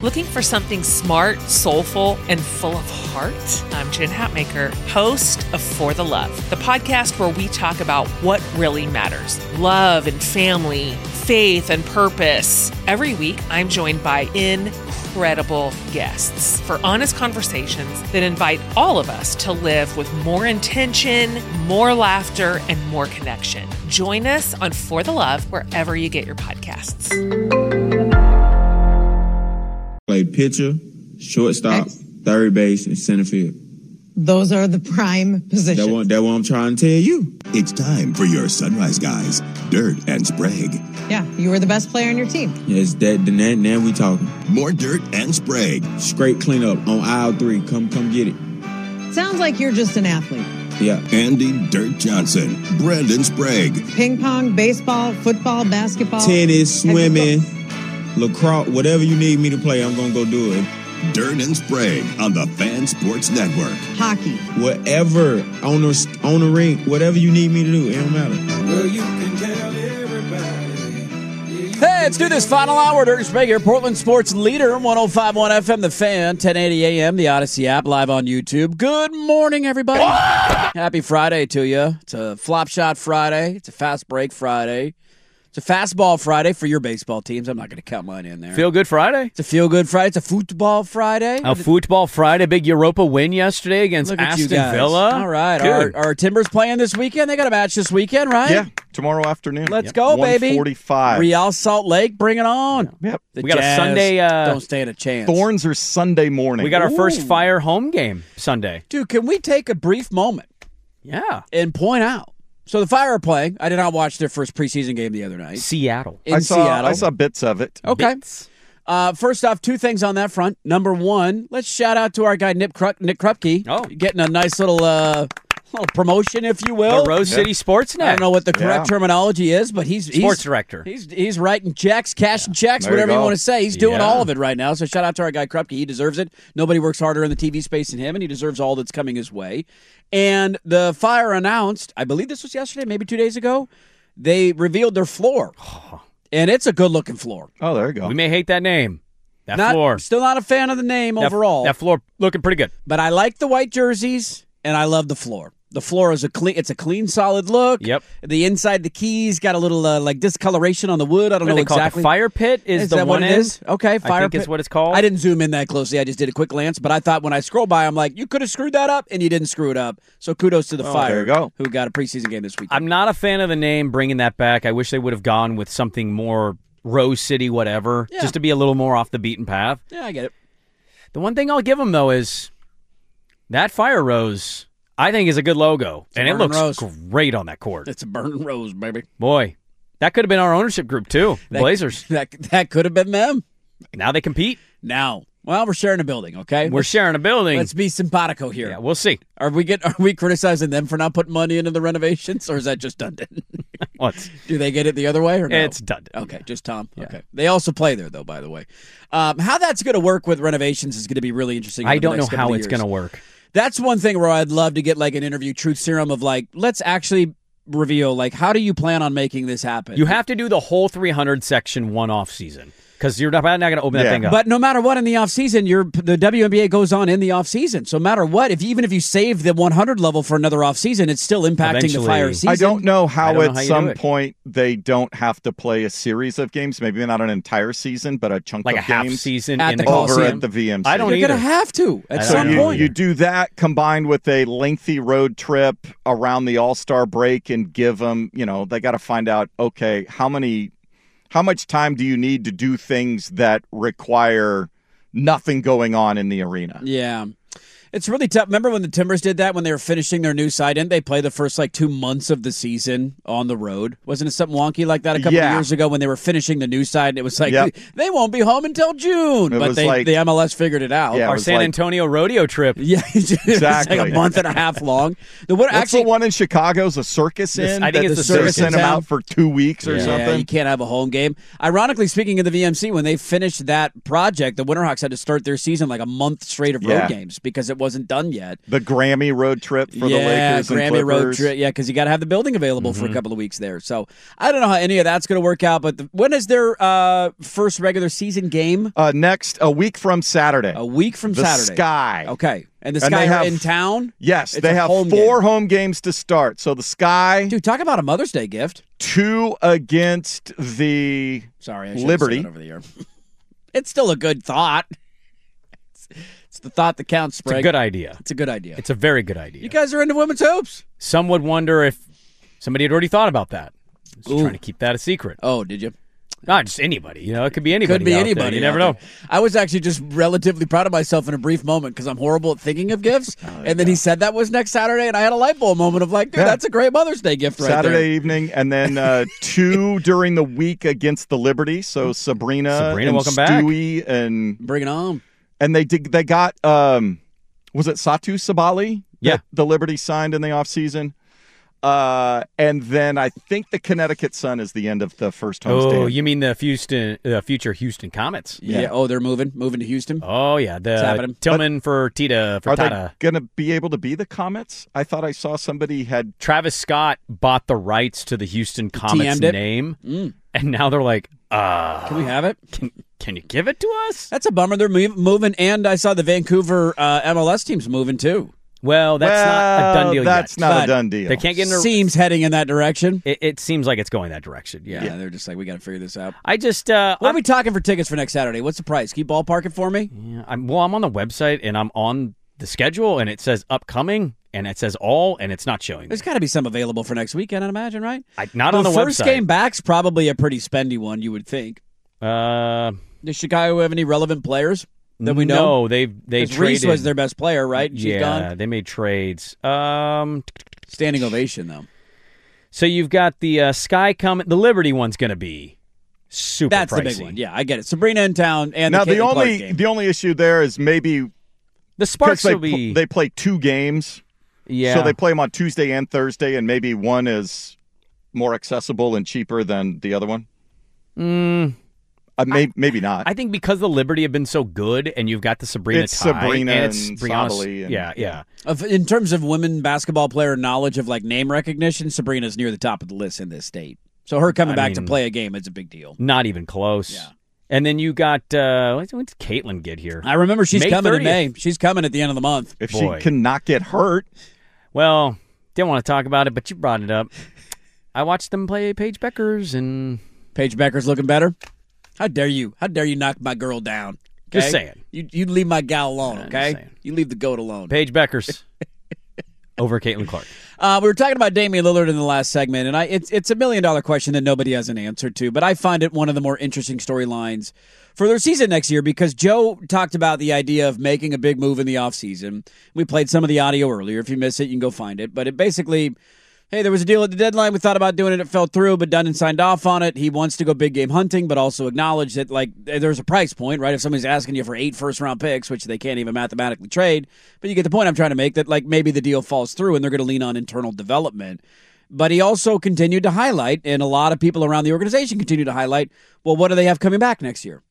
Looking for something smart, soulful, and full of heart? I'm Jen Hatmaker, host of For the Love, the podcast where we talk about what really matters: love and family, faith and purpose. Every week, I'm joined by incredible guests for honest conversations that invite all of us to live with more intention, more laughter, and more connection. Join us on For the Love wherever you get your podcasts. Played pitcher, shortstop, third base, and center field. Those are the prime positions. That's what I'm trying to tell you. It's time for your Sunrise Guys, Dirt and Sprague. Yeah, you were the best player on your team. Yes, now we talking. More Dirt and Sprague. Straight cleanup on aisle 3. Come get it. Sounds like you're just an athlete. Yeah. Andy Dirt Johnson, Brandon Sprague. Ping pong, baseball, football, basketball. Tennis, swimming, lacrosse, whatever you need me to play, I'm going to go do it. Dirt and Sprague on the Fan Sports Network. Hockey. Whatever, on the ring, whatever you need me to do, it don't matter. Well, you can tell everybody. Hey, let's do this final hour. Dirt and Sprague here, Portland sports leader, 105.1 FM, The Fan, 1080 AM, the Odyssey app, live on YouTube. Good morning, everybody. Happy Friday to you. It's a Flop Shot Friday. It's a Fast Break Friday. It's a Fastball Friday for your baseball teams. I'm not going to count mine in there. Feel Good Friday? It's a Feel Good Friday. It's a Football Friday. A Football Friday. Big Europa win yesterday against Look at you Aston guys. Villa. All right. Good. Our Timbers playing this weekend. They got a match this weekend, right? Yeah, tomorrow afternoon. Let's go, baby. 1:45. Real Salt Lake, bring it on. Yep. The We got a Jazz Sunday, don't stand a chance. Thorns are Sunday morning. We got our first Fire home game Sunday. Dude, can we take a brief moment Yeah. and point out? So the Fire are playing. I did not watch their first preseason game the other night. Seattle. In Seattle. I saw bits of it. Okay. Bits. First off, two things on that front. Number one, let's shout out to our guy Nick Krupke. Oh. Getting a nice little promotion, if you will. The Rose City Sportsnet. I don't know what the correct terminology is, but he's Sports director. He's writing checks, cashing checks, There you whatever you go. want to say. He's doing Yeah. all of it right now. So shout out to our guy Krupke. He deserves it. Nobody works harder in the TV space than him, and he deserves all that's coming his way. And the Fire announced, I believe this was yesterday, maybe 2 days ago, they revealed their floor. And it's a good-looking floor. Oh, there you go. We may hate that name. That floor. Still not a fan of the name overall. That floor looking pretty good. But I like the white jerseys, and I love the floor. The floor is it's a clean, solid look. Yep. The inside, the keys got a little discoloration on the wood. I don't know What do they call it? exactly. The fire pit is the that one what it end? is? Okay, fire I think pit. is what it's called. I didn't zoom in that closely. I just did a quick glance. But I thought when I scroll by, I'm like, you could have screwed that up, and you didn't screw it up. So kudos to the Fire, there you go. who got a preseason game this weekend. I'm not a fan of the name, bringing that back. I wish they would have gone with something more Rose City, whatever, Yeah. just to be a little more off the beaten path. Yeah, I get it. The one thing I'll give them, though, is that Fire Rose, I think, is a good logo. And it burning looks rose. great on that court. It's a burning rose, baby. Boy, that could have been our ownership group, too. The Blazers. That could have been them. Now they compete. Now, well, we're sharing a building, okay? We're sharing a building. Let's be simpatico here. Yeah, we'll see. Are we criticizing them for not putting money into the renovations, or is that just Dundon? What? Do they get it the other way, or no? It's Dundon. Okay, just Tom. Yeah. Okay, they also play there, though. By the way, how that's going to work with renovations is going to be really interesting. I don't know how it's going to work. That's one thing where I'd love to get like an interview truth serum of like, let's actually reveal like, how do you plan on making this happen? You have to do the whole 300 section one off season. Because you're not going to open that thing up. But no matter what in the offseason, the WNBA goes on in the offseason. So no matter what, even if you save the 100 level for another offseason, it's still impacting the Fire season. I don't know how you at do some it. point they don't have to play a series of games, maybe not an entire season, but a chunk like of a half games season at in the the over Coliseum. at the VMC. I don't You're either. going to have to at I some don't point. You do that combined with a lengthy road trip around the All-Star break and give them, they got to find out, okay, how much time do you need to do things that require nothing going on in the arena? Yeah. It's really tough. Remember when the Timbers did that when they were finishing their new side? Didn't they play the first 2 months of the season on the road? Wasn't it something wonky like that a couple of years ago when they were finishing the new side? And it was like, they won't be home until June. But the MLS figured it out. Yeah, Our San Antonio rodeo trip. Yeah, Exactly. It's like a month and a half long. What's the one in Chicago's a Circus Inn? I think it's the they Circus sent in him town. out for 2 weeks or Yeah, something. you can't have a home game. Ironically, speaking of the VMC, when they finished that project, the Winterhawks had to start their season like a month straight of road games because it wasn't done yet. The Grammy road trip for the Lakers and Grammy Clippers. road trip. Yeah, because you got to have the building available for a couple of weeks there. So I don't know how any of that's going to work out. But when is their first regular season game? Next, a week from Saturday. A week from Saturday. The Sky. Okay. And the Sky are in town? Yes, It's they a have home 4 game. home games to start. So the Sky. Dude, talk about a Mother's Day gift. 2 against the Sorry, I should Liberty. have said that over the air. It's still a good thought. It's the thought that counts, Sprague. It's a good idea. It's a good idea. It's a very good idea. You guys are into women's hoops. Some would wonder if somebody had already thought about that. Just Ooh. trying to keep that a secret. Oh, did you? Not just anybody. It could be anybody. Could be out there. anybody. You never out know. there. I was actually just relatively proud of myself in a brief moment because I'm horrible at thinking of gifts. And then he said that was next Saturday, and I had a light bulb moment of like, dude, that's a great Mother's Day gift right Saturday there. evening, and then 2 during the week against the Liberty. So Sabrina and welcome back. Stewie and Bring it on. And they got was it Satu Sabali? Yeah. that the Liberty signed in the offseason. And then I think the Connecticut Sun is the end of the first homestand. Oh, you mean the future Houston Comets? Yeah. Oh, they're moving to Houston. Oh, yeah. It's happening. Tillman for Tita for Are they Tata. going to be able to be the Comets? I thought I saw somebody had. Travis Scott bought the rights to the Houston Comets TM'd it? name, and now they're like, Can we have it? can you give it to us? That's a bummer. They're moving, and I saw the Vancouver MLS team's moving too. Well, that's not a done deal That's yet. not But a done deal. They can't get in a... Seems heading in that direction. It seems like it's going that direction, Yeah, they're just like, we got to figure this out. I just... What are we talking for tickets for next Saturday? What's the price? Can you ballpark it for me? I'm on the website, and I'm on the schedule, and it says upcoming, and it says all, and it's not showing me. There's got to be some available for next weekend, I'd imagine, right? Not on the first website. game back's probably a pretty spendy one, you would think. Does Chicago have any relevant players that we know? No, they 'Cause traded. Reese was their best player, right? She's gone. They made trades. Standing ovation, though. So you've got the Sky coming. The Liberty one's going to be super That's pricey. the big one. Yeah, I get it. Sabrina in town and Now the Caitlin Clark game. the only issue there is maybe The Sparks they will be. they play 2 games, yeah. so they play them on Tuesday and Thursday, and maybe one is more accessible and cheaper than the other one. Maybe not. I think because the Liberty have been so good, and you've got the Sabrina It's tie, Sabrina and it's and Brianna. Sabali and- Yeah. In terms of women basketball player knowledge of like name recognition, Sabrina's near the top of the list in this state. So her coming back to play a game is a big deal. Not even close. Yeah. And then you got when's Caitlin get here? I remember she's May coming 30th. in May. She's coming at the end of the month. If Boy. she cannot get hurt, Well, didn't want to talk about it, but you brought it up. I watched them play Paige Beckers, and Paige Becker's looking better. How dare you? How dare you knock my girl down? Okay? Just saying. You leave my gal alone, just okay? saying. You leave the goat alone. Paige Beckers over Caitlin Clark. We were talking about Damian Lillard in the last segment, and it's $1 million question that nobody has an answer to, but I find it one of the more interesting storylines for their season next year because Joe talked about the idea of making a big move in the offseason. We played some of the audio earlier. If you missed it, you can go find it. But it basically, hey, there was a deal at the deadline. We thought about doing it. It fell through, but Dunn signed off on it. He wants to go big game hunting, but also acknowledge that like there's a price point, right? If somebody's asking you for 8 first-round picks, which they can't even mathematically trade, but you get the point I'm trying to make that like maybe the deal falls through and they're going to lean on internal development. But he also continued to highlight, and a lot of people around the organization continue to highlight, well, what do they have coming back next year?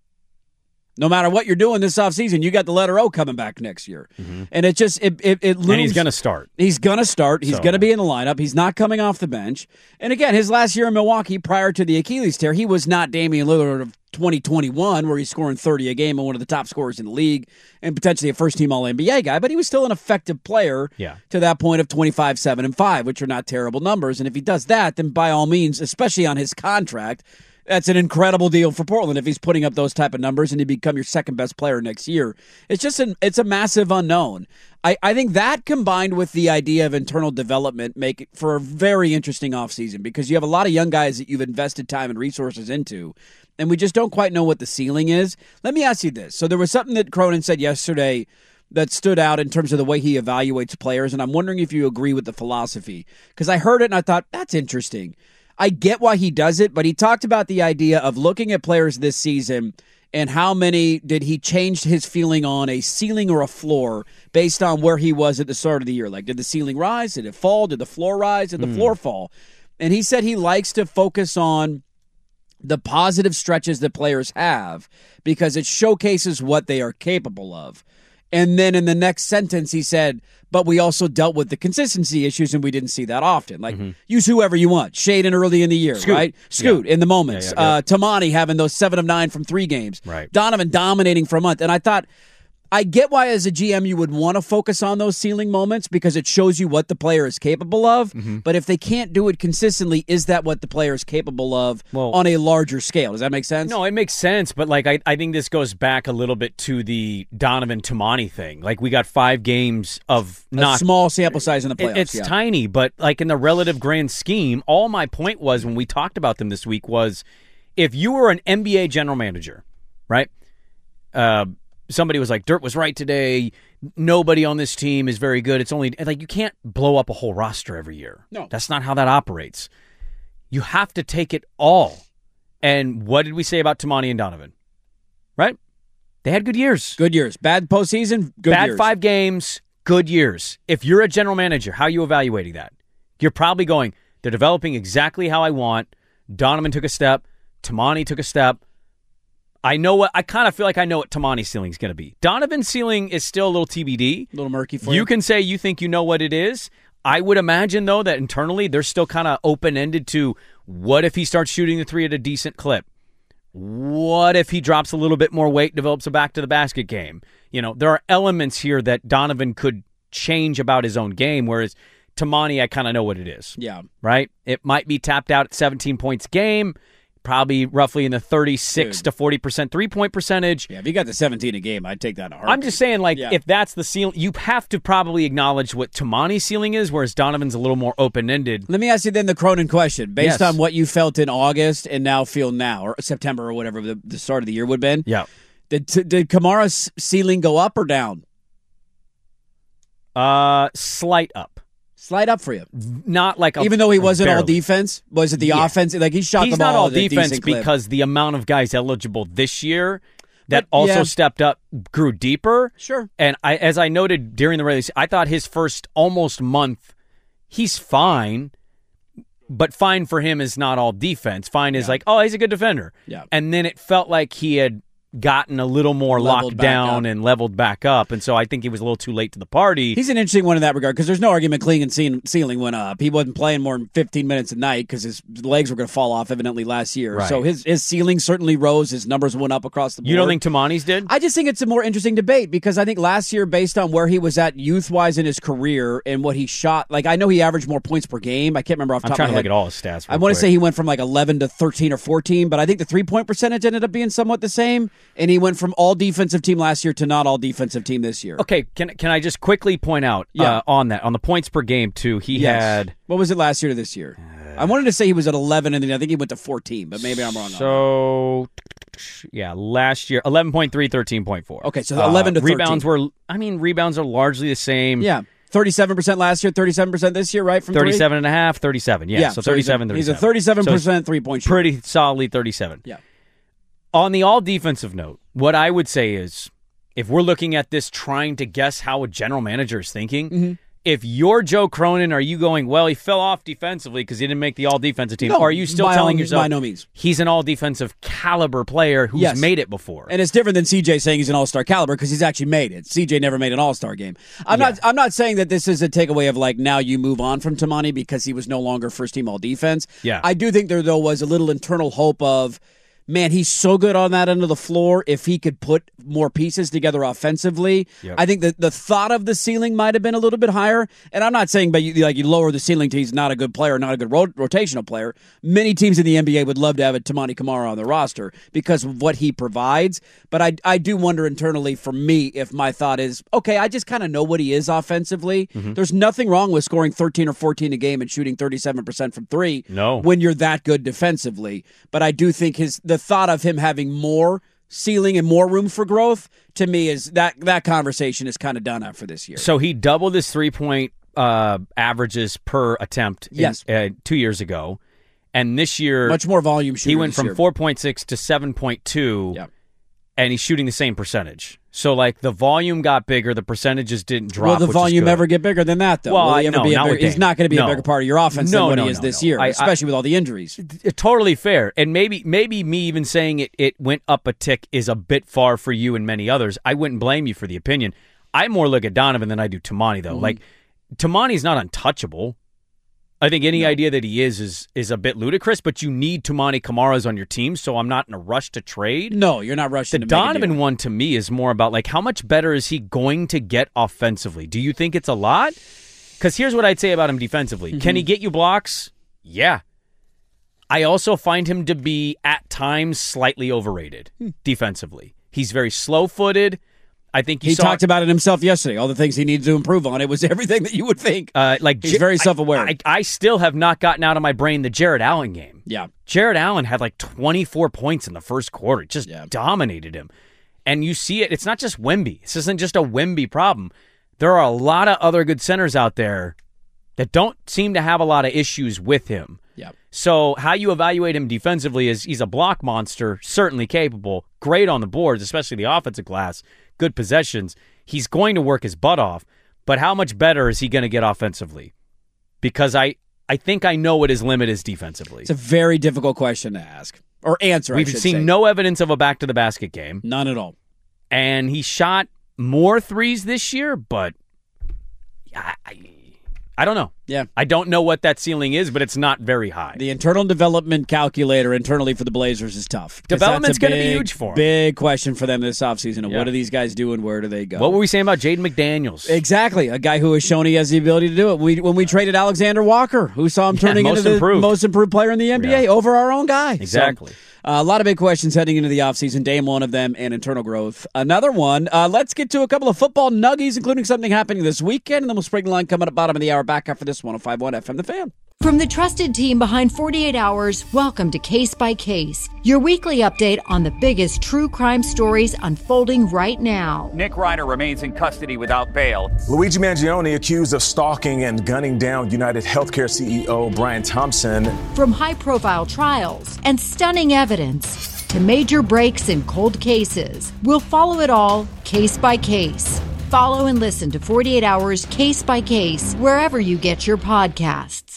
No matter what you're doing this offseason, you got the letter O coming back next year. And it just, it looms. And he's going to start. He's going to start. He's going to be in the lineup. He's not coming off the bench. And again, his last year in Milwaukee prior to the Achilles tear, he was not Damian Lillard of 2021 where he's scoring 30 a game and one of the top scorers in the league and potentially a first-team All-NBA guy, but he was still an effective player to that point of 25, 7, and 5, which are not terrible numbers. And if he does that, then by all means, especially on his contract, that's an incredible deal for Portland if he's putting up those type of numbers and he become your second best player next year. It's just it's a massive unknown. I think that combined with the idea of internal development make it for a very interesting offseason because you have a lot of young guys that you've invested time and resources into, and we just don't quite know what the ceiling is. Let me ask you this. So there was something that Cronin said yesterday that stood out in terms of the way he evaluates players, and I'm wondering if you agree with the philosophy because I heard it and I thought, that's interesting. I get why he does it, but he talked about the idea of looking at players this season and how many did he change his feeling on a ceiling or a floor based on where he was at the start of the year. Like, did the ceiling rise? Did it fall? Did the floor rise? Did the floor fall? And he said he likes to focus on the positive stretches that players have because it showcases what they are capable of. And then in the next sentence, he said, but we also dealt with the consistency issues, and we didn't see that often. Like, use whoever you want. Shaden early in the year, Scoot. right? Scoot in the moments. Yeah. Tamani having those 7 of 9 from 3 games. Right. Donovan dominating for a month. And I thought, I get why as a GM you would want to focus on those ceiling moments because it shows you what the player is capable of. But if they can't do it consistently, is that what the player is capable of on a larger scale? Does that make sense? No, it makes sense. But like I think this goes back a little bit to the Donovan Tamani thing. Like we got 5 games of a small sample size in the playoffs. It's tiny, but like in the relative grand scheme, all my point was when we talked about them this week was if you were an NBA general manager, right? Somebody was like, Dirt was right today. Nobody on this team is very good. It's only like you can't blow up a whole roster every year. No. That's not how that operates. You have to take it all. And what did we say about Tamani and Donovan? Right? They had good years. Good years. Bad postseason, good Bad years. 5 games, good years. If you're a general manager, how are you evaluating that? You're probably going, they're developing exactly how I want. Donovan took a step. Tamani took a step. I kind of feel like I know what Tamani's ceiling is going to be. Donovan's ceiling is still a little TBD. A little murky for you. You can say you think you know what it is. I would imagine, though, that internally they're still kind of open-ended to what if he starts shooting the 3 at a decent clip? What if he drops a little bit more weight, develops a back-to-the-basket game? You know, there are elements here that Donovan could change about his own game, whereas Tamani, I kind of know what it is. Yeah. Right? It might be tapped out at 17 points a game. Probably roughly in the 36 to 40% three-point percentage. Yeah, if you got the 17 a game, I'd take that in a heartbeat. I'm just saying, if that's the ceiling, you have to probably acknowledge what Tamani's ceiling is, whereas Donovan's a little more open-ended. Let me ask you then the Cronin question. Based on what you felt in August and now feel now, or September or whatever the start of the year would have been, did Kamara's ceiling go up or down? Slight up. Slight up for you. Not like even though he wasn't barely. all defense, was it the offense? Like he shot He's the ball. He's not all at a defense decent clip. because the amount of guys eligible this year that also stepped up grew deeper. Sure. And as I noted during the release, I thought his first almost month, he's fine, but fine for him is not all defense. Fine is like, oh, he's a good defender. Yeah. And then it felt like he had gotten a little more locked down and leveled back up, and so I think he was a little too late to the party. He's an interesting one in that regard because there's no argument Clingan's ceiling went up. He wasn't playing more than 15 minutes a night because his legs were going to fall off evidently last year. Right. So his ceiling certainly rose. His numbers went up across the board. You don't think Tamani's did? I just think it's a more interesting debate because I think last year, based on where he was at youth-wise in his career and what he shot, like I know he averaged more points per game. I can't remember off the top of my head. I'm trying to look at all his stats. I want to say he went from like 11 to 13 or 14, but I think the three-point percentage ended up being somewhat the same, and he went from all defensive team last year to not all defensive team this year. Okay, can I just quickly point out on the points per game too? He had what was it last year to this year? I wanted to say he was at 11, and then I think he went to 14, but maybe I'm wrong. So last year 11.3, 13.4. Okay, so 11 to 13. Rebounds are largely the same. Yeah. 37% last year, 37% this year, right? From 37 and a half, 37. Yeah, so 37, 37. He's a 37% three-point shooter. Pretty solidly 37. Yeah. On the all-defensive note, what I would say is, if we're looking at this trying to guess how a general manager is thinking, if you're Joe Cronin, are you going, well, he fell off defensively because he didn't make the all-defensive team? No, or are you still telling yourself, by no means, he's an all-defensive caliber player who's made it before? And it's different than CJ saying he's an all-star caliber because he's actually made it. CJ never made an all-star game. I'm not saying that this is a takeaway of like now you move on from Tamani because he was no longer first-team all-defense. Yeah. I do think there, though, was a little internal hope of, man, he's so good on that end of the floor. If he could put more pieces together offensively, I think that the thought of the ceiling might have been a little bit higher. And I'm not saying, but you lower the ceiling to he's not a good player, not a good rotational player. Many teams in the NBA would love to have a Tamani Kamara on the roster because of what he provides. But I do wonder internally for me if my thought is, okay, I just kind of know what he is offensively. There's nothing wrong with scoring 13 or 14 a game and shooting 37% from three when you're that good defensively. But I do think the thought of him having more ceiling and more room for growth, to me, is that conversation is kind of done after this year. So he doubled his 3-point averages per attempt 2 years ago. And this year, much more volume shooting. He went from 4.6 to 7.2, and he's shooting the same percentage. So, like, the volume got bigger, the percentage didn't drop. Will the volume ever get bigger than that, though? Well, he's not going to be a bigger part of your offense than what he is this year, especially with all the injuries. Totally fair. And maybe me even saying it went up a tick is a bit far for you and many others. I wouldn't blame you for the opinion. I more look at Donovan than I do Tamani, though. Like, Tamani's not untouchable. I think any idea that he is a bit ludicrous, but you need Tamani Kamaras on your team, so I'm not in a rush to trade. No, you're not rushing to The make a Donovan deal. one, to me, is more about, like, how much better is he going to get offensively? Do you think it's a lot? Because here's what I'd say about him defensively. Can he get you blocks? Yeah. I also find him to be, at times, slightly overrated defensively. He's very slow-footed. I think he talked about it himself yesterday. All the things he needed to improve on. It was everything that you would think. He's very self-aware. I still have not gotten out of my brain the Jared Allen game. Yeah. Jared Allen had like 24 points in the first quarter. Just dominated him. And you see it. It's not just Wemby. This isn't just a Wemby problem. There are a lot of other good centers out there that don't seem to have a lot of issues with him. Yeah. So how you evaluate him defensively is he's a block monster, certainly capable, great on the boards, especially the offensive glass, good possessions. He's going to work his butt off, but how much better is he going to get offensively? Because I think I know what his limit is defensively. It's a very difficult question to ask. Or answer, We've seen no evidence of a back-to-the-basket game. None at all. And he shot more threes this year, but I don't know. Yeah. I don't know what that ceiling is, but it's not very high. The internal development calculator internally for the Blazers is tough. Development's going to be huge for them. Big question for them this offseason. What do these guys do and where do they go? What were we saying about Jaden McDaniels? Exactly. A guy who has shown he has the ability to do it. When we traded Alexander Walker, who saw him turning into the most improved player in the NBA over our own guy. Exactly. So, a lot of big questions heading into the offseason. Dame, one of them, and internal growth. Another one. Let's get to a couple of football nuggies, including something happening this weekend, and then we'll spring the line coming up bottom of the hour back after this 105.1 FM The Fan. From the trusted team behind 48 Hours, welcome to Case by Case, your weekly update on the biggest true crime stories unfolding right now. Nick Reiner remains in custody without bail. Luigi Mangione accused of stalking and gunning down United Healthcare CEO Brian Thompson. From high-profile trials and stunning evidence to major breaks in cold cases, we'll follow it all case by case. Follow and listen to 48 Hours Case by Case wherever you get your podcasts.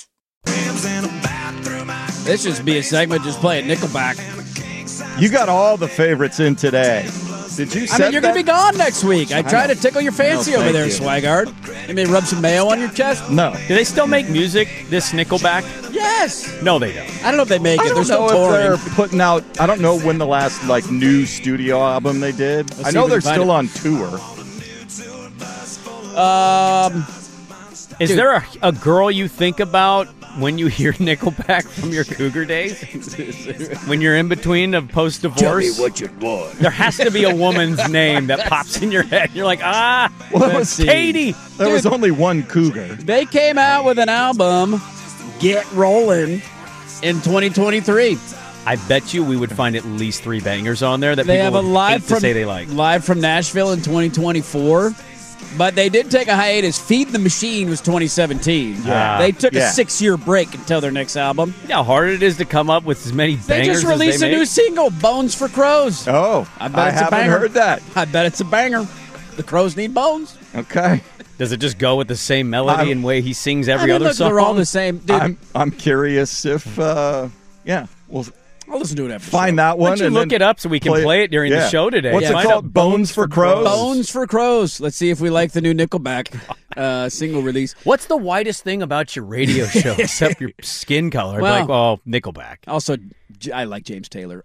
This should be a segment just playing Nickelback. You got all the favorites in today. Did you set you're going to be gone next week. I try to tickle your fancy over there, Swigard. You may rub some mayo on your chest? No. Do they still make music, this Nickelback? Yes. No, they don't. I don't know if they make it. They're still touring. touring. They're putting out, I don't know when the last new studio album they did. I know they're still on tour. Is there a girl you think about when you hear Nickelback from your Cougar days? When you're in between of post-divorce? Tell me what you want. There has to be a woman's name that pops in your head. You're like, let's see. Katie. There was only one Cougar. They came out with an album, Get Rollin', in 2023. I bet you we would find at least 3 bangers on there that they people have a would live hate to say they like. Live from Nashville in 2024. But they did take a hiatus. Feed the Machine was 2017. They took a 6-year break until their next album. You know how hard it is to come up with as many bangers They just released a new single, Bones for Crows. Oh, I haven't heard that. I bet it's a banger. The Crows need bones. Okay. Does it just go with the same melody and way he sings every other song? They're all the same. Dude, I'm curious if, well, I'll listen to it after. Find that one. Why don't you look it up so we can play it during the show today? What's it called? Bones for Crows? Bones for Crows. Let's see if we like the new Nickelback single release. What's the whitest thing about your radio show except your skin color? Well, Nickelback. Also, I like James Taylor.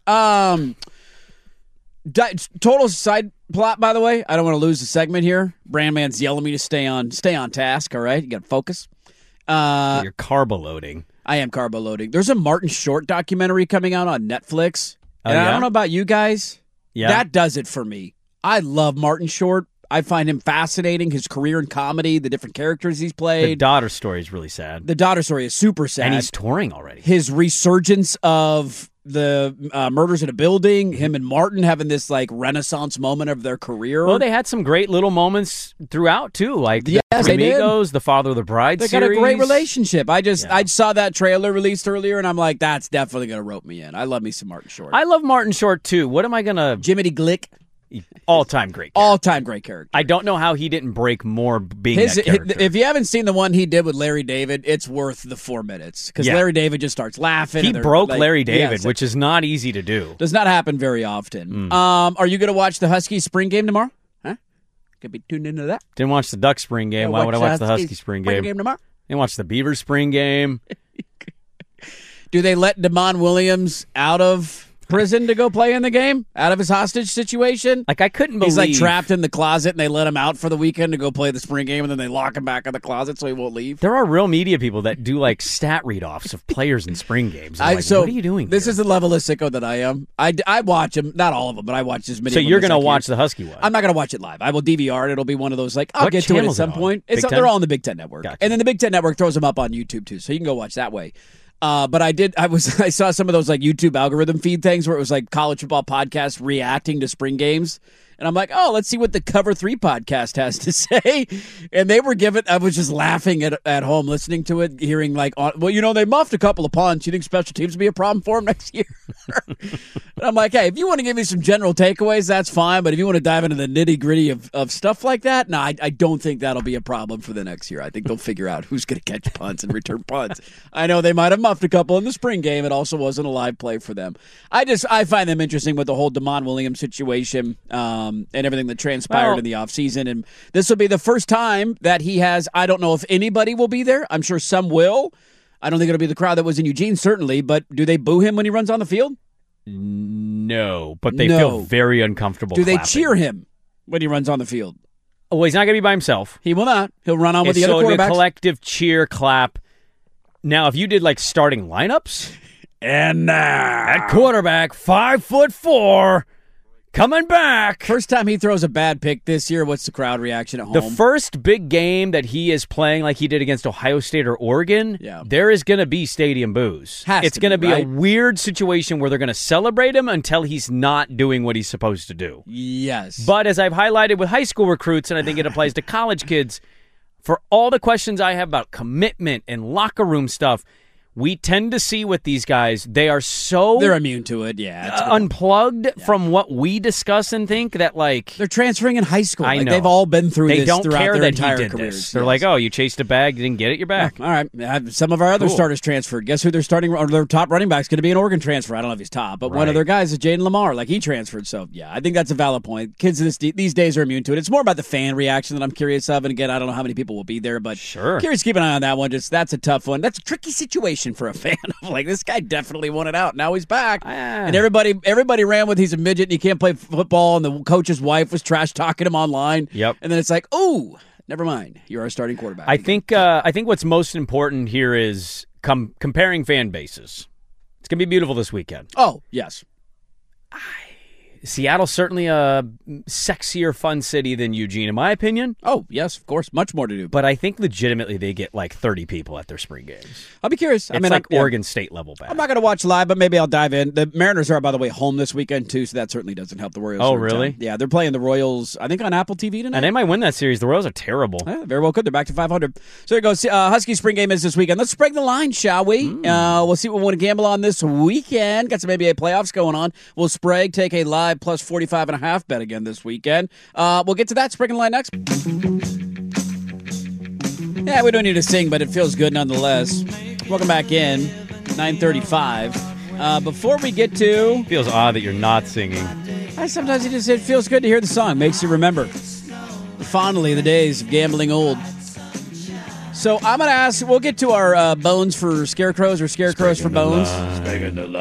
Total side plot, by the way. I don't want to lose the segment here. Brandman's yelling at me to stay on task, all right? You got to focus. You're carbo loading. I am carbo loading. There's a Martin Short documentary coming out on Netflix. And I don't know about you guys. Yeah. That does it for me. I love Martin Short. I find him fascinating, his career in comedy, the different characters he's played. The daughter story is really sad. The daughter story is super sad. And he's touring already. His resurgence of the murders in a building, him and Martin having this renaissance moment of their career. Well, they had some great little moments throughout too, like the Amigos, the Father of the Bride they series. Got a great relationship. I saw that trailer released earlier, and I'm like, that's definitely going to rope me in. I love me some Martin Short. I love Martin Short too. What am I gonna? Jiminy Glick. All-time great character. All-time great character. I don't know how he didn't break more being that character. If you haven't seen the one he did with Larry David, it's worth the 4 minutes. Because Larry David just starts laughing. He broke Larry David, which is not easy to do. Does not happen very often. Are you going to watch the Huskies spring game tomorrow? Huh? Could be tuned into that. Didn't watch the Duck spring game. Why would I watch the Husky spring game? Tomorrow. Didn't watch the Beaver spring game. Do they let Damon Williams out of prison to go play in the game? Out of his hostage situation? Like, I couldn't believe. He's like trapped in the closet and they let him out for the weekend to go play the spring game and then they lock him back in the closet so he won't leave. There are real media people that do like stat read-offs of players in spring games. Like, what are you doing This here? is the level of sicko that I am. I watch them, not all of them, but I watch as many So of them you're as I going to can. watch the Husky one? I'm not going to watch it live. I will DVR it. It'll be one of those, like, I'll What get to it at channel is it some on? point. Big Ten? They're all on the Big Ten Network. Gotcha. And then the Big Ten Network throws them up on YouTube, too, so you can go watch that way. But I saw some of those like YouTube algorithm feed things where it was like college football podcasts reacting to spring games. And I'm like, oh, let's see what the Cover 3 podcast has to say. And they were I was just laughing at home listening to it, hearing like, they muffed a couple of punts. You think special teams will be a problem for them next year? And I'm like, hey, if you want to give me some general takeaways, that's fine. But if you want to dive into the nitty gritty of stuff like that, no, I don't think that'll be a problem for the next year. I think they'll figure out who's going to catch punts and return punts. I know they might have muffed a couple in the spring game. It also wasn't a live play for them. I find them interesting with the whole Damon Williams situation. And everything that transpired in the offseason. And this will be the first time that he has, I don't know if anybody will be there. I'm sure some will. I don't think it'll be the crowd that was in Eugene, certainly. But do they boo him when he runs on the field? No, but they feel very uncomfortable. Do they clapping. cheer him when he runs on the field? Well, he's not going to be by himself. He will not. He'll run on with the other quarterbacks. quarterbacks. A collective cheer, clap. Now, if you did like starting lineups, and at quarterback, 5'4", coming back. First time he throws a bad pick this year, what's the crowd reaction at home? The first big game that he is playing like he did against Ohio State or Oregon, there is going to be stadium boos. It's going to be a weird situation where they're going to celebrate him until he's not doing what he's supposed to do. Yes. But as I've highlighted with high school recruits, and I think it applies to college kids, for all the questions I have about commitment and locker room stuff, we tend to see with these guys, they're immune to it, unplugged from what we discuss and think that, like... They're transferring in high school. I know. They've all been through this throughout care their that entire he did careers. This. They're like, oh, you chased a bag, you didn't get it, you're back. All right. Some of our other starters transferred. Guess who their top running back's going to be an Oregon transfer. I don't know if he's top, but one of their guys is Jaden Lamar. Like, he transferred. So, yeah, I think that's a valid point. Kids these days are immune to it. It's more about the fan reaction that I'm curious of. And again, I don't know how many people will be there, but curious to keep an eye on that one. That's a tough one. That's a tricky situation for a fan. Like, this guy definitely wanted out. Now he's back. And everybody ran with he's a midget and he can't play football, and the coach's wife was trash talking him online. Yep. And then it's like, oh, never mind. You're our starting quarterback. I think what's most important here is comparing fan bases. It's going to be beautiful this weekend. Oh, yes. Seattle's certainly a sexier, fun city than Eugene, in my opinion. Oh, yes, of course. Much more to do. But I think legitimately they get like 30 people at their spring games. I'll be curious. It's like Oregon State level bad. I'm not going to watch live, but maybe I'll dive in. The Mariners are, by the way, home this weekend, too, so that certainly doesn't help the Royals. Oh, really? Yeah, they're playing the Royals, I think, on Apple TV tonight. And they might win that series. The Royals are terrible. Yeah, very well could. They're back to 500. So there goes. Husky spring game is this weekend. Let's spread the line, shall we? We'll see what we want to gamble on this weekend. Got some NBA playoffs going on. Will Sprague take a live plus 45.5 bet again this weekend? We'll get to that. Sprague and Line next. Yeah, we don't need to sing, but it feels good nonetheless. Welcome back in. 9:35. Before we get to... It feels odd that you're not singing. Sometimes it feels good to hear the song. Makes you remember fondly the days of gambling old. So I'm going to ask, we'll get to our bones for scarecrows or scarecrows for bones. Speaking the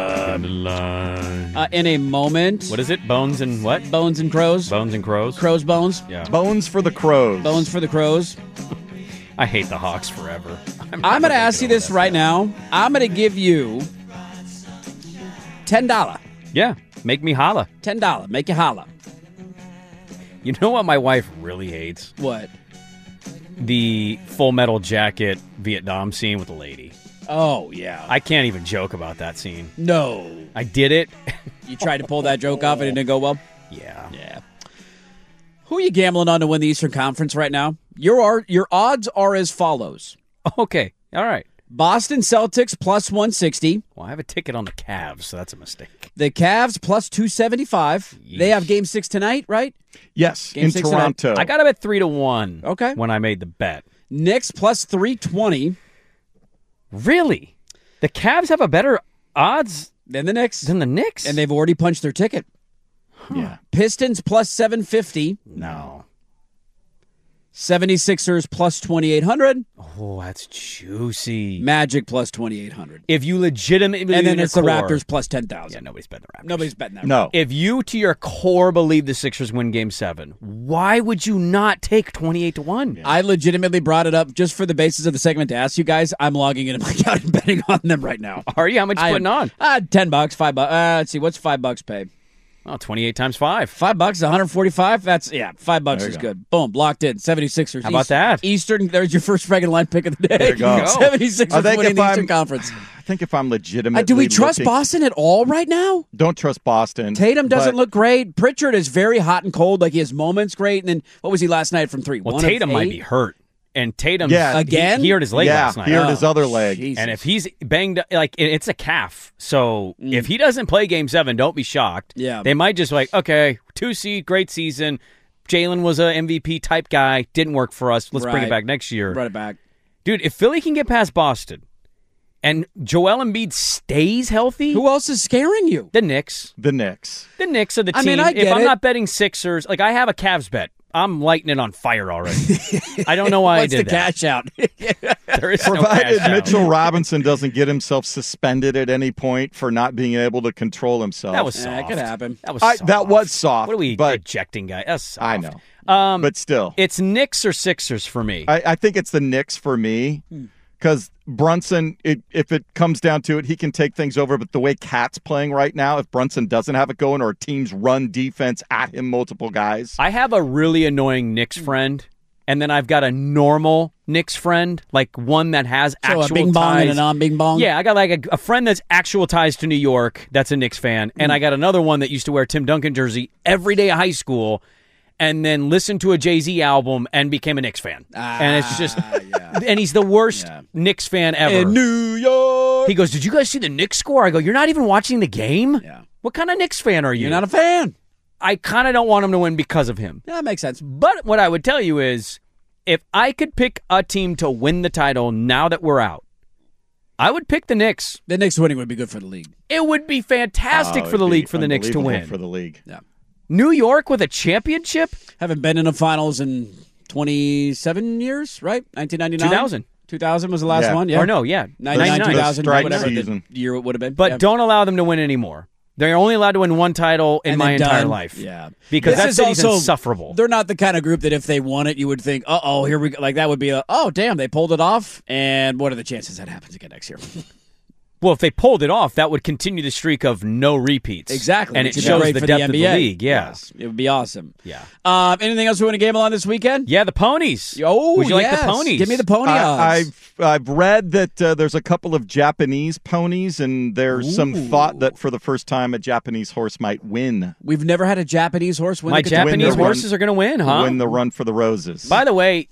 line. In a moment. What is it? Bones and what? Bones and crows. Bones and crows? Crows bones. Yeah. Bones for the crows. Bones for the crows. I hate the Hawks forever. I'm going to ask you this right now. I'm going to give you $10. Yeah. Make me holla. $10. Make you holla. You know what my wife really hates? What? The Full Metal Jacket Vietnam scene with the lady. Oh, yeah. I can't even joke about that scene. No. I did it. You tried to pull that joke off and it didn't go well? Yeah. Yeah. Who are you gambling on to win the Eastern Conference right now? Your odds are as follows. Okay. All right. Boston Celtics plus 160. Well, I have a ticket on the Cavs, so that's a mistake. The Cavs plus 275. Yeesh. They have Game 6 tonight, right? Yes, Game in 6 Toronto. tonight. I got them at 3-1. Okay. When I made the bet. Knicks plus 320. Really? The Cavs have a better odds than the Knicks? Than the Knicks? And they've already punched their ticket. Huh. Yeah. Pistons plus 750. No. 76ers plus 2,800. Oh, that's juicy. Magic plus 2,800. If you legitimately and then it's the core, Raptors plus 10,000. Yeah, nobody's betting the Raptors. Nobody's betting that. No. If you, to your core, believe the Sixers win Game 7, why would you not take 28-1? I legitimately brought it up just for the basis of the segment to ask you guys. I'm logging into my account and betting on them right now. Are you? How much you putting on? $10, $5. Let's see, what's $5 pay? Oh, 28 times 5. $5 is 145. That's $5 is good. Boom, locked in. 76ers. How about that? Eastern. There's your first friggin' line pick of the day. There you go. 76ers winning the Eastern Conference. I think if I'm legitimately do we trust Boston at all right now? Don't trust Boston. Tatum doesn't look great. Pritchard is very hot and cold. Like he has moments great. And then what was he last night from 3? Well, Tatum might be hurt. And Tatum, again? He hurt his leg last night. He hurt his other leg. Jesus. And if he's banged up, it's a calf. So if he doesn't play Game 7, don't be shocked. Yeah. They might just okay, 2 seed, great season. Jalen was a MVP type guy. Didn't work for us. Let's bring it back next year. Run it back. Dude, if Philly can get past Boston and Joel Embiid stays healthy. Who else is scaring you? The Knicks. The Knicks. The Knicks are the team. I mean, I get if I'm it. not betting Sixers, I have a Cavs bet. I'm lighting it on fire already. I don't know why I did What's the that. cash out? There is Provided no cash Mitchell out. Robinson doesn't get himself suspended at any point for not being able to control himself. That was soft. That could happen. That was soft. That was soft. What are we but ejecting guys? That's soft. I know. But still. It's Knicks or Sixers for me. I think it's the Knicks for me because Brunson, if it comes down to it, he can take things over. But the way Cat's playing right now, if Brunson doesn't have it going or teams run defense at him, multiple guys. I have a really annoying Knicks friend, and then I've got a normal Knicks friend, like one that has actual a bing bong ties. and a non-bing bong? Yeah, I got a friend that's actual ties to New York that's a Knicks fan, and I got another one that used to wear a Tim Duncan jersey every day of high school and then listened to a Jay-Z album and became a Knicks fan. And it's just... And he's the worst Knicks fan ever. In New York. He goes, did you guys see the Knicks score? I go, you're not even watching the game? Yeah. What kind of Knicks fan are you? You're not a fan. I kind of don't want him to win because of him. Yeah, that makes sense. But what I would tell you is, if I could pick a team to win the title now that we're out, I would pick the Knicks. The Knicks winning would be good for the league. It would be fantastic for the league for the Knicks to win. For the league. Yeah. New York with a championship? Haven't been in the finals in 27 years, right? 1999? 2000 was the last one, yeah. Or no, yeah. 99, 2000, strike whatever season. the year it would have been. But don't allow them to win anymore. They're only allowed to win one title in And my then entire done. life. Yeah. Because This that is city's also- insufferable. They're not the kind of group that if they won it, you would think, uh-oh, here we go. Like, that would be oh, damn, they pulled it off. And what are the chances that happens again next year? Well, if they pulled it off, that would continue the streak of no repeats. Exactly. And which it would be shows great the for depth the of the NBA. league. Yeah. Yes, it would be awesome. Yeah. Anything else we want to gamble on this weekend? Yeah, the ponies. Oh, Would you like yes. the ponies? Give me the pony odds. I've read that there's a couple of Japanese ponies, and there's some thought that for the first time a Japanese horse might win. We've never had a Japanese horse win My the Kentucky Japanese Win the run. horses are going to win, huh? Win the run for the roses. By the way,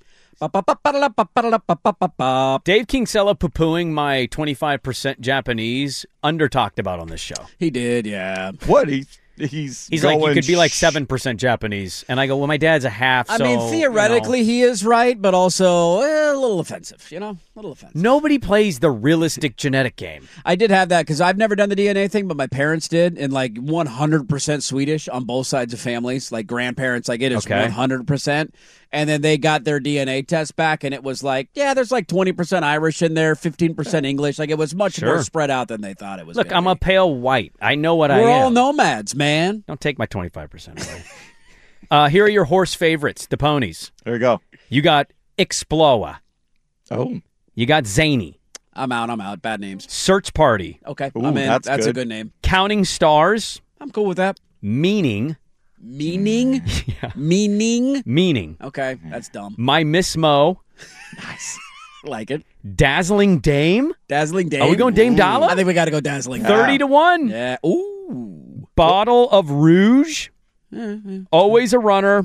Ba-ba-ba-ba-da-ba-ba-ba-ba-ba. Dave Kinsella poo-pooing my 25% Japanese under-talked about on this show. He did, yeah. What? He's going like, you could be like 7% Japanese. And I go, well, my dad's a half, I so, mean, theoretically, he is right, but also a little offensive, A little offensive. Nobody plays the realistic genetic game. I did have that because I've never done the DNA thing, but my parents did, and like 100% Swedish on both sides of families, like grandparents, like it is Okay. 100%. And then they got their DNA test back, and it was like, yeah, there's like 20% Irish in there, 15% English. Like it was much more Sure. spread out than they thought it was. Look, gonna I'm be. a pale white. I know what I am. We're all nomads, man. Don't take my 25% away. Here are your horse favorites, the ponies. There you go. You got Exploa. Oh. You got Zany. I'm out. Bad names. Search Party. Okay, Ooh, I'm in. that's That's a good. good name. Counting Stars. I'm cool with that. Meaning. Meaning? Meaning? Okay, that's dumb. My Miss Mo. Nice. Like it. Dazzling Dame. Dazzling Dame. Are we going Dame Dollar? I think we got to go Dazzling 30-1. Yeah. Ooh. Bottle of Rouge. Always a runner.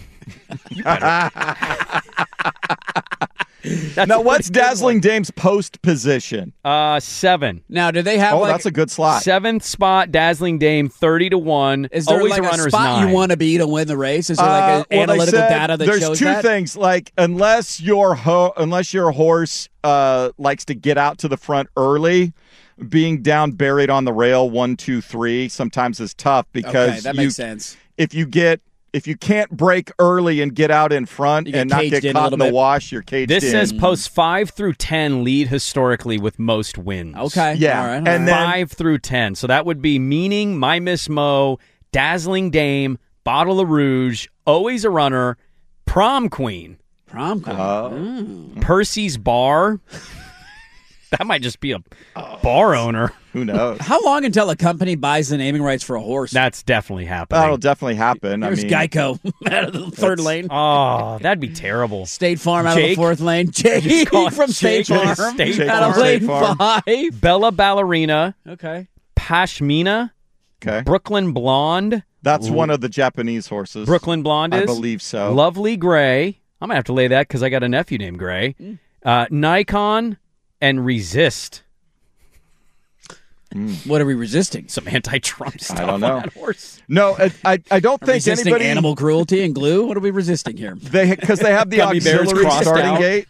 Now, what's Dazzling Dame's post position? 7. Now, do they have Oh, like... that's a good slot. 7th spot, Dazzling Dame, 30-1. Is there Always like a a runner's spot 9. you want to be to win the race? Is there like Well, they analytical said data that there's shows two that? things. Like, unless your horse likes to get out to the front early, being down buried on the rail 1, 2, 3 sometimes is tough because Okay, that makes sense. If you get if you can't break early and get out in front and not get caught in the wash, you're caged in. This says posts 5 through 10 lead historically with most wins. Okay. Yeah. All right. And then 5 through 10. So that would be Meaning, My Miss Mo, Dazzling Dame, Bottle of Rouge, Always a Runner, Prom Queen. Prom Queen. Percy's Bar. That might just be a bar owner. Who knows? How long until a company buys the naming rights for a horse? That's definitely happening. That'll definitely happen. There's Geico out of the third lane. Oh, that'd be terrible. State Farm out of the fourth lane. Jake from State Farm out of lane 5. Bella Ballerina. Okay. Pashmina. Okay. Brooklyn Blonde. That's one of the Japanese horses. Brooklyn Blonde is? I believe so. Lovely Gray. I'm going to have to lay that because I got a nephew named Gray. Nikon and Resist. What are we resisting? Some anti-Trump stuff I don't know. on that horse. No, I don't think resisting anybody... animal cruelty and glue? What are we resisting here? Because they have the auxiliary starting gate.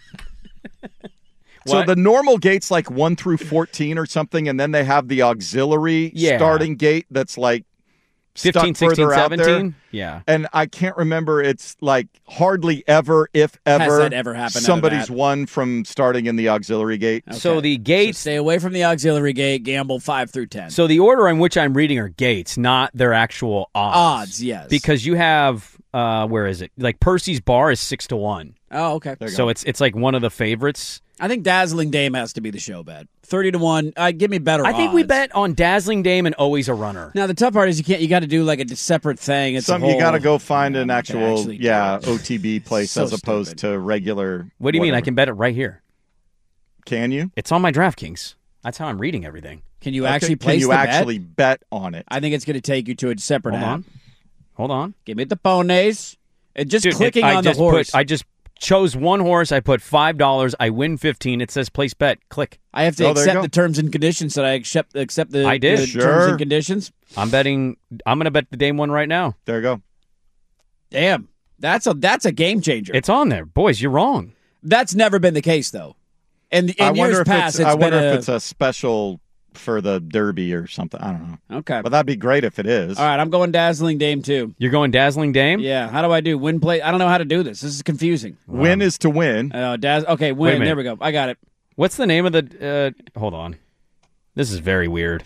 So the normal gate's like 1 through 14 or something, and then they have the auxiliary starting gate that's like 15, stuck 16, further out 17? there. Yeah. And I can't remember. It's like hardly ever, if ever, Has that ever happened somebody's won from starting in the auxiliary gate. Okay. So the gates... So stay away from the auxiliary gate, gamble 5 through 10. So the order in which I'm reading are gates, not their actual odds. Odds, yes. Because you have, where is it? Like Percy's Bar is 6-1. Oh, okay. So it's like one of the favorites. I think Dazzling Dame has to be the show bet. 30-1. Give me better odds. I think we bet on Dazzling Dame and Always a Runner. Now the tough part is you got to do like a separate thing. It's Something you got to go find an actual actually OTB place So as opposed to regular. What do you mean? I can bet it right here. Can you? It's on my DraftKings. That's how I'm reading everything. Can you actually place Can you the actually bet on it? I think it's going to take you to a separate app. Hold on. Give me the ponies. And just Dude, clicking on the horse. I just chose one horse. I put $5. I win 15. It says place bet. Click. I have to accept the terms and conditions. That I accept the I did. the terms and conditions. I'm betting. I'm going to bet the Dame one right now. There you go. Damn, that's a game changer. It's on there, boys. You're wrong. That's never been the case though. And in years past, I wonder if it's a special for the Derby or something. I don't know. Okay, but that'd be great if it is. All right, I'm going Dazzling Dame too. You're going Dazzling Dame? Yeah. How do I do win play? I don't know how to do this. This is confusing. Win is to win. Okay, win. There we go. I got it. What's the name of the? Hold on. This is very weird.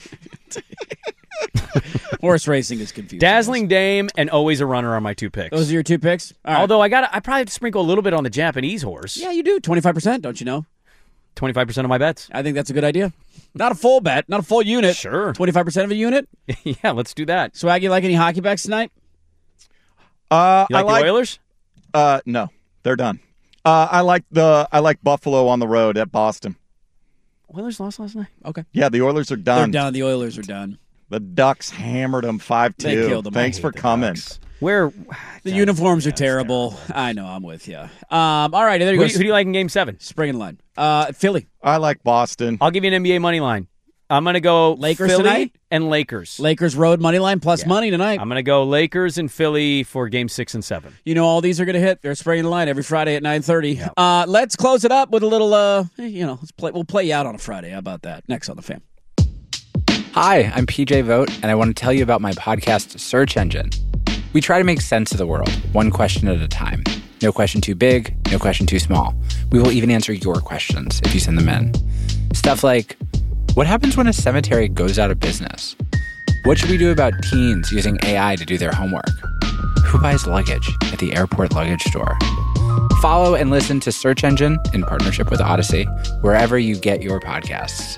Horse racing is confusing. Dazzling Dame and Always a Runner are my 2 picks. Those are your 2 picks? All right. Although I probably have to sprinkle a little bit on the Japanese horse. Yeah, you do. 25%, don't you know? 25% of my bets. I think that's a good idea. Not a full bet, not a full unit. Sure. 25% of a unit? Yeah, let's do that. Swag, you like any hockey bets tonight? You like the Oilers? No, they're done. I like Buffalo on the road at Boston. Oilers lost last night? Okay. Yeah, the Oilers are done. They're done. The Oilers are done. The Ducks hammered them 5-2. They killed them. Thanks for coming. Where the uniforms are terrible. I know. I'm with you. All right. There you go. Who do you like in Game 7? Spring in line. Philly. I like Boston. I'll give you an NBA money line. I'm going to go Lakers Philly tonight? and Lakers. Lakers road money line plus money tonight. I'm going to go Lakers and Philly for Game 6 and 7. You know, all these are going to hit. They're spraying the line every Friday at 9:30. Yep. Let's close it up with a little. We'll play you out on a Friday. How about that? Next on the Fan. Hi, I'm PJ Vogt, and I want to tell you about my podcast, Search Engine. We try to make sense of the world, one question at a time. No question too big, no question too small. We will even answer your questions if you send them in. Stuff like, what happens when a cemetery goes out of business? What should we do about teens using AI to do their homework? Who buys luggage at the airport luggage store? Follow and listen to Search Engine in partnership with Odyssey, wherever you get your podcasts.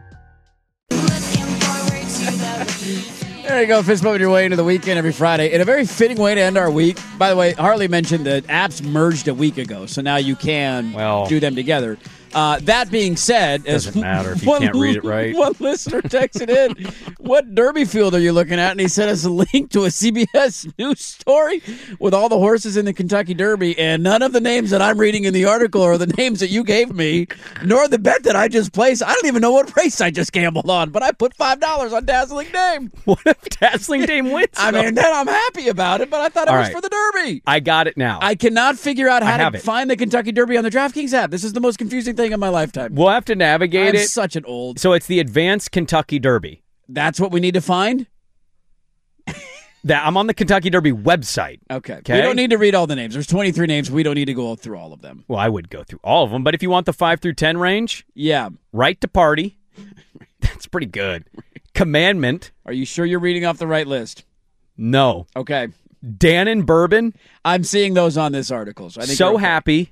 There you go, fist bumping your way into the weekend every Friday. In a very fitting way to end our week. By the way, Harley mentioned that apps merged a week ago, so now you can do them together. That being said, doesn't matter if you can't read it right. One listener texted in, what Derby field are you looking at? And he sent us a link to a CBS News story with all the horses in the Kentucky Derby, and none of the names that I'm reading in the article are the names that you gave me, nor the bet that I just placed. I don't even know what race I just gambled on, but I put $5 on Dazzling Dame. What if Dazzling Dame wins? I mean, then I'm happy about it, but I thought it was for the Derby. I got it now. I cannot figure out how to find the Kentucky Derby on the DraftKings app. This is the most confusing thing in my lifetime. We'll have to navigate I'm it. Such an old. So it's the Advanced Kentucky Derby. That's what we need to find? I'm on the Kentucky Derby website. Okay. We don't need to read all the names. There's 23 names. We don't need to go through all of them. Well, I would go through all of them, but if you want the 5 through 10 range, yeah, Right to Party. That's pretty good. Commandment. Are you sure you're reading off the right list? No. Okay. Dan and Bourbon. I'm seeing those on this article. So I think So Happy.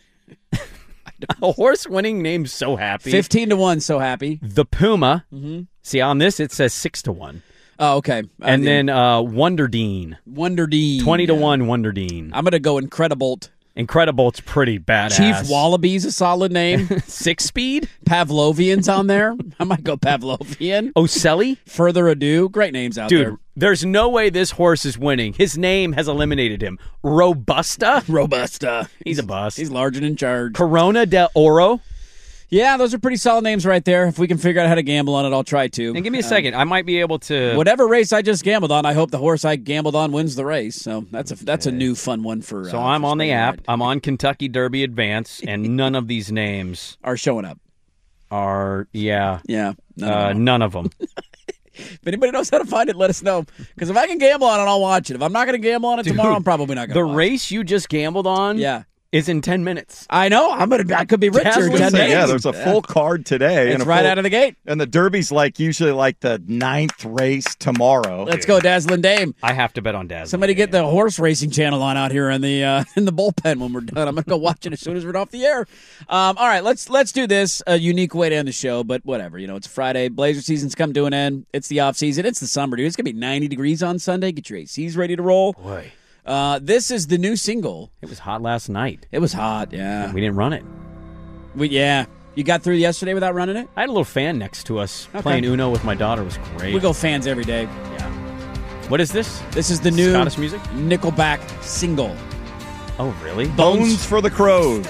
A horse winning named So Happy. 15-1, So Happy. The Puma. Mm-hmm. See, on this it says 6-1. Oh, okay. And then Wonder Dean. 20-1 Wonder Dean. I'm going to go Incredibolt. Incredibolt's pretty badass. Chief Wallaby's a solid name. 6 Speed. Pavlovian's on there. I might go Pavlovian. Ocelli. Further Ado. Great names out there. Dude, there's no way this horse is winning. His name has eliminated him. Robusta. He's a bust. He's large and in charge. Corona del Oro. Yeah, those are pretty solid names right there. If we can figure out how to gamble on it, I'll try to. And give me a second. I might be able to... Whatever race I just gambled on, I hope the horse I gambled on wins the race. So that's a new fun one for... So I'm on the app. I'm on Kentucky Derby Advance, and none of these names... are showing up. Yeah. None of them. If anybody knows how to find it, let us know. Because if I can gamble on it, I'll watch it. If I'm not going to gamble on it tomorrow, I'm probably not going to watch it. The race you just gambled on... Yeah. is in 10 minutes. I know. I could be rich here in 10 minutes. Yeah, there's a full card today. It's right out of the gate. And the Derby's usually the 9th race tomorrow. Let's go, Dazzling Dame. I have to bet on Dazzling. Somebody get the horse racing channel on out here in the bullpen when we're done. I'm going to go watch it as soon as we're off the air. All right, let's do this. A unique way to end the show, but whatever. It's Friday. Blazer season's come to an end. It's the off season. It's the summer, dude. It's going to be 90 degrees on Sunday. Get your ACs ready to roll. Boy. This is the new single. It was hot last night. It was hot, yeah. We didn't run it. You got through yesterday without running it? I had a little fan next to us playing Uno with my daughter. It was great. We go fans every day. Yeah. What is this? This is the new Scottish music? Nickelback single. Oh, really? Bones for the Crows.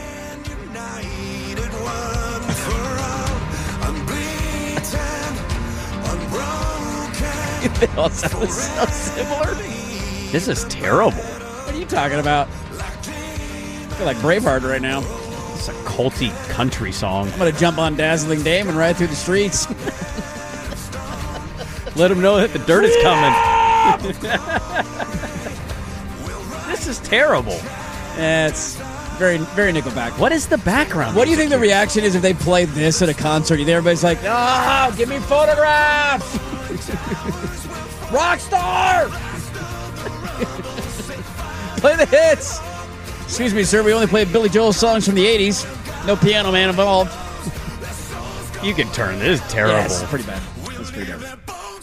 They all sound so similar. This is terrible. What are you talking about? I feel like Braveheart right now. It's a culty country song. I'm going to jump on Dazzling Dame and ride through the streets. Let them know that the dirt is coming. This is terrible. Yeah, it's very, very Nickelback. What is the background? What do you think the reaction is if they play this at a concert? Everybody's like, "Oh, give me photographs! Rockstar! Play the hits!" Excuse me, sir. We only played Billy Joel songs from the 80s. No Piano Man involved. You can turn this. Is terrible. Yeah, it's pretty bad. It's pretty bad.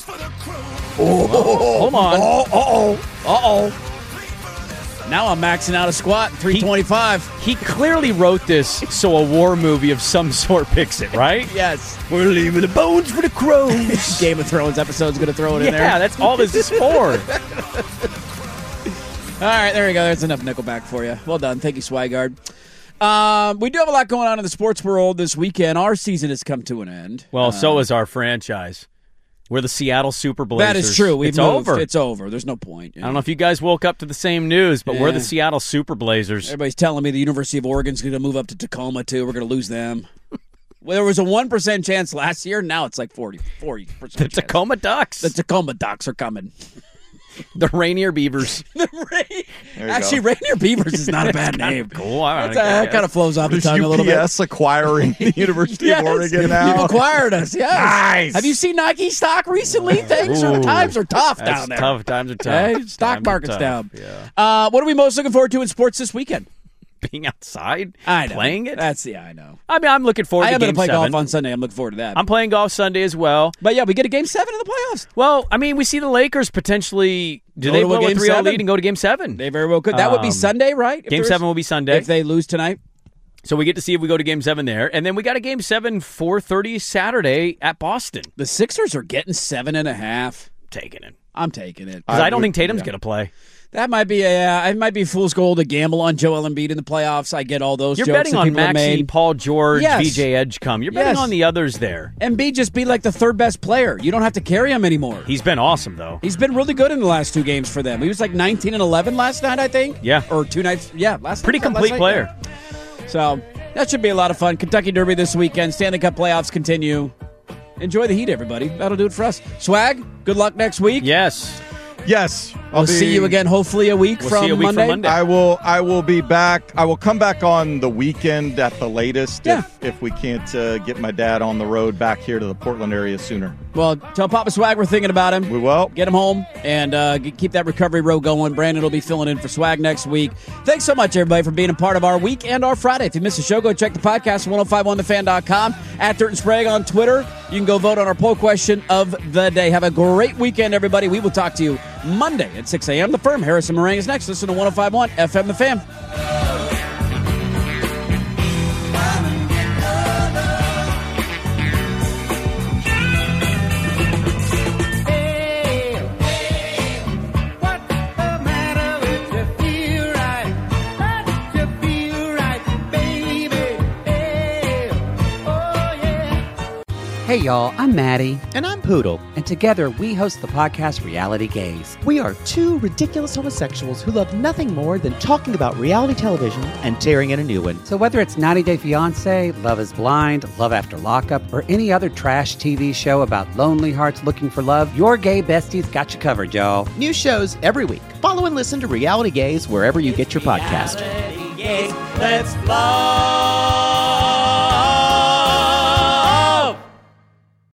Hold on. Uh-oh. Now I'm maxing out a squat, 325. He clearly wrote this so a war movie of some sort picks it, right? Yes. We're leaving the bones for the crows. Game of Thrones episode's going to throw it in there. Yeah, that's all this is for. All right, there we go. There's enough Nickelback for you. Well done. Thank you, Swigard. We do have a lot going on in the sports world this weekend. Our season has come to an end. Well, so is our franchise. We're the Seattle Super Blazers. That is true. It's over. It's over. There's no point. I don't know if you guys woke up to the same news, but we're the Seattle Super Blazers. Everybody's telling me the University of Oregon's going to move up to Tacoma, too. We're going to lose them. Well, there was a 1% chance last year. Now it's like 40% The chance. Tacoma Ducks. The Tacoma Ducks are coming. The Rainier Beavers. Actually, Rainier Beavers is not a bad name. Cool. That kind of flows off the tongue a little bit. UPS acquiring the University of Oregon now. You've acquired us, yes. Nice. Have you seen Nike stock recently? Times are tough down there. Tough. Times are tough. Okay? Stock market's down. Yeah. What are we most looking forward to in sports this weekend? Being outside, I know. playing it. I know. I mean, I'm looking forward to Game 7. I am going to play golf on Sunday. I'm looking forward to that. I'm playing golf Sunday as well. But yeah, we get a Game 7 in the playoffs. Well, I mean, we see the Lakers potentially. Do they blow a 3-0 lead and go to Game 7? They very well could. That would be Sunday, right? Game 7 will be Sunday if they lose tonight. So we get to see if we go to Game 7 there, and then we got a Game 7 4:30 Saturday at Boston. The Sixers are getting 7.5. Taking it. I'm taking it because I don't think Tatum's going to play. That might be it might be fool's gold to gamble on Joel Embiid in the playoffs. I get all those You're jokes betting that on people have Maxey, made. Paul George, Yes. VJ Edgecombe. You're betting on the others there. Embiid just be like the third best player. You don't have to carry him anymore. He's been awesome, though. He's been really good in the last 2 games for them. He was like 19 and 11 last night, I think. Yeah. Or 2 nights. Yeah, last Pretty night. complete player. Yeah. So that should be a lot of fun. Kentucky Derby this weekend. Stanley Cup playoffs continue. Enjoy the heat, everybody. That'll do it for us. Swag, good luck next week. Yes. Yes. We'll see you again hopefully a week from Monday. I will be back. I will come back on the weekend at the latest if we can't get my dad on the road back here to the Portland area sooner. Well, tell Papa Swag we're thinking about him. We will. Get him home and keep that recovery road going. Brandon will be filling in for Swag next week. Thanks so much, everybody, for being a part of our week and our Friday. If you missed the show, go check the podcast at 1051thefan.com, at Dirt and Sprague on Twitter. You can go vote on our poll question of the day. Have a great weekend, everybody. We will talk to you Monday at 6 a.m. The Firm. Harrison Meringue is next. Listen to 1051 FM The Fan. Hey y'all, I'm Maddie. And I'm Poodle. And together we host the podcast Reality Gaze. We are two ridiculous homosexuals who love nothing more than talking about reality television and tearing in a new one. So whether it's 90 Day Fiancé, Love is Blind, Love After Lockup, or any other trash TV show about lonely hearts looking for love, your gay besties got you covered, y'all. New shows every week. Follow and listen to Reality Gaze wherever you get your podcast. Reality Gaze, let's fly.